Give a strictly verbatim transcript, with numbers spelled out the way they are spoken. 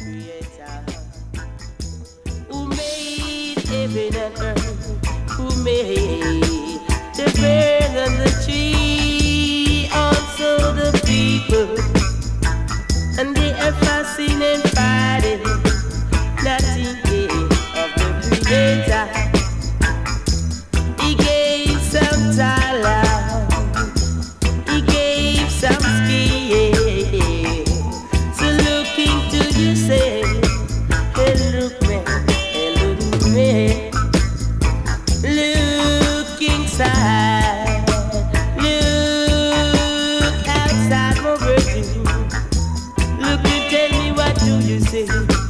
Creator, who made heaven and earth, who made the bird and the tree, also the people, and they are fasting and fighting, not thinking of the Creator. He gave some talent, he gave some skill. So look into yourself, and look me, and look me. Look inside, look outside my bedroom. Look and tell me, what do you say?